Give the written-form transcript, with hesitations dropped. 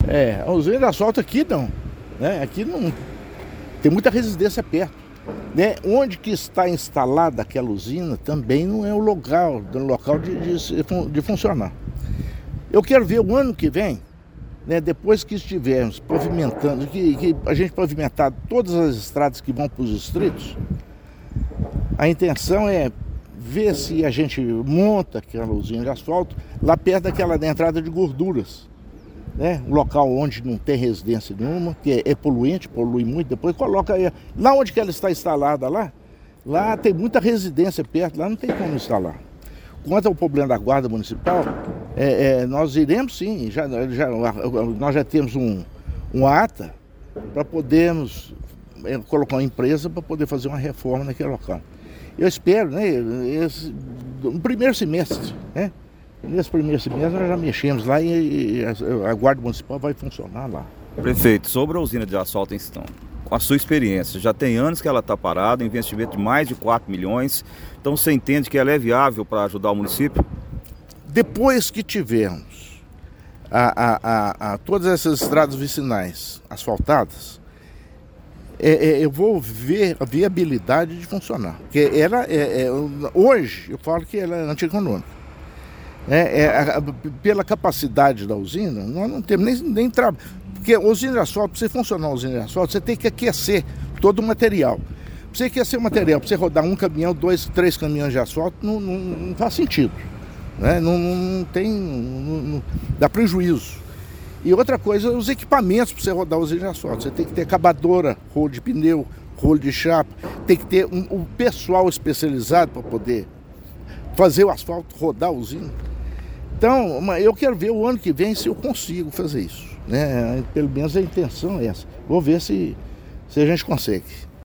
A usina de asfalto aqui não, né? Aqui não tem muita residência perto, né? Onde que está instalada aquela usina também não é o local de funcionar. Eu quero ver o ano que vem, né, depois que estivermos pavimentando, que a gente pavimentar todas as estradas que vão para os distritos, a intenção é ver se a gente monta aquela usina de asfalto lá perto da entrada de gorduras, né? Um local onde não tem residência nenhuma, que é poluente, polui muito, depois coloca aí. Lá onde que ela está instalada lá tem muita residência perto, lá não tem como instalar. Quanto ao problema da guarda municipal, nós iremos sim, nós já temos um ata para podermos colocar uma empresa para poder fazer uma reforma naquele local. Eu espero, né, no primeiro semestre, né? Nesse primeiro semestre nós já mexemos lá e a Guarda Municipal vai funcionar lá. Prefeito, sobre a usina de asfalto em Estão, com a sua experiência, já tem anos que ela está parada, investimento de mais de 4 milhões, então você entende que ela é viável para ajudar o município? Depois que tivermos todas essas estradas vicinais asfaltadas, eu vou ver a viabilidade de funcionar. Porque ela, hoje, eu falo que ela é antieconômica. Pela capacidade da usina, nós não temos nem trabalho. Porque a usina de asfalto, para você funcionar a usina de asfalto, você tem que aquecer todo o material. Para você aquecer o material, para você rodar um caminhão, 2, 3 caminhões de asfalto, não faz sentido. Né? Não dá prejuízo. E outra coisa, os equipamentos para você rodar a usina de asfalto. Você tem que ter acabadora, rolo de pneu, rolo de chapa, tem que ter um pessoal especializado para poder fazer o asfalto, rodar a usina. Então, eu quero ver o ano que vem se eu consigo fazer isso, né? Pelo menos a intenção é essa. Vou ver se a gente consegue.